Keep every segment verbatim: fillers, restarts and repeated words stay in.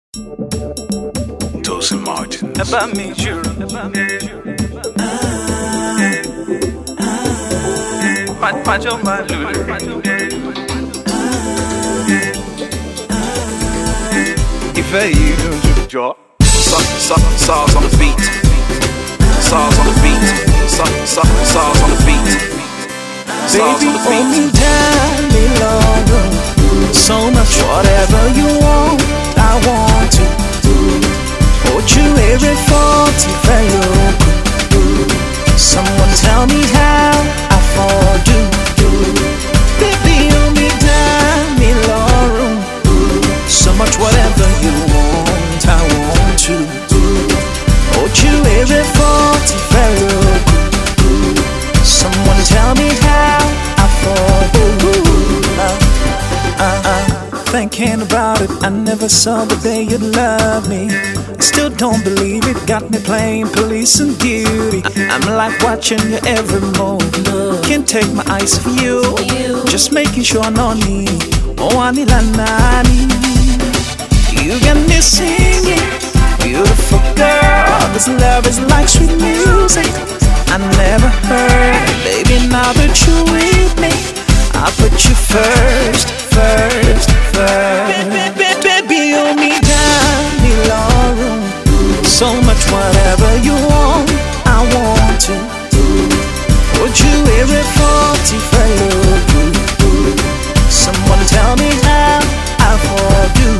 Tosin Martins. Ẹ bá mi jùrù, ẹ bá mi jùrù. Májọ́ máa lùlù. Ìfẹ́ yìí ló ń jọ. Sauce on the beat. Sauce on the beat. Sauce on the beat. Baby, hold me down, me longer. So much, whatever you want, I want to. Hold you every forty fellow. Someone tell me how I for do. Baby, hold me down, me longer. So much, whatever you want, I want to. Hold you every forty fellow. Someone tell me how I for do. Uh, uh, uh. Thinking about it, I never saw the day you'd love me. I still don't believe it, got me playing police and duty. I'm like watching your every move. Can't take my eyes off you. Just making sure I know me. Oh, I need a nanny. You got me singing, beautiful girl. This love is like sweet music I never heard. Baby, now that you're with me, I'll put you first, first, first. Baby, baby, hold me down, me longer. So much, whatever you want, I want to. Would you every forty fellow? Someone tell me how I for do.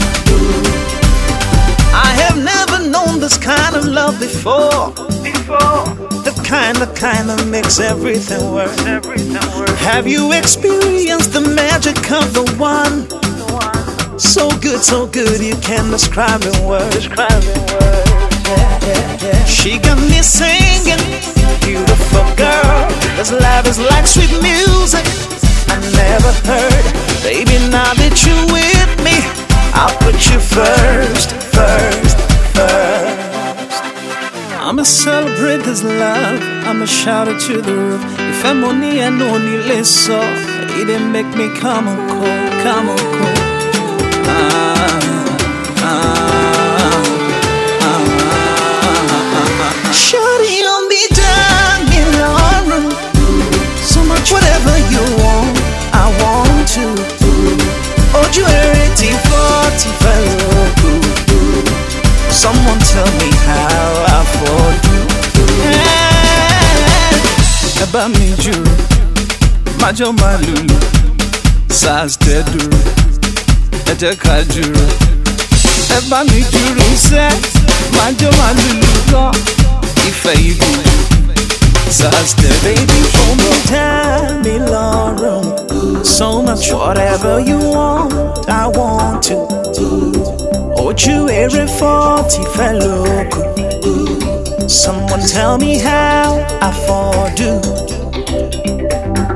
I have never known this kind of love before. Before. The kind, the kind that makes everything work. Everything work. Have you experienced the magic of the one? So good, so good, you can't describe in words. Describe in words. Yeah, yeah, yeah. She got me singing, beautiful girl. This love is like sweet music I never heard. Baby, now that you're with me, I'll put you first, first, first. I'ma celebrate this love, I'ma shout it to the roof. If I'm only I know only less so, it didn't make me come on cold, come on cold. Ah, ah, ah, ah, ah. Shawty on me down in our room. So much whatever you want, I want to. Hold you eighty, forty fellow. Someone tell me how I for do. Ẹ bá mi jùrù, májọ́ máa lùlù. Sars tẹ dúró, ẹ jẹ́ ká jùrù. Ẹ bá mi jùrù sẹ́, májọ́ máa lùlù lọ. Ìfẹ́ yìí dùn. Sars tẹ baby, hold me down, me longer. So much, whatever you want, I want to. Hold you every forty fellow. Someone tell me how I for do.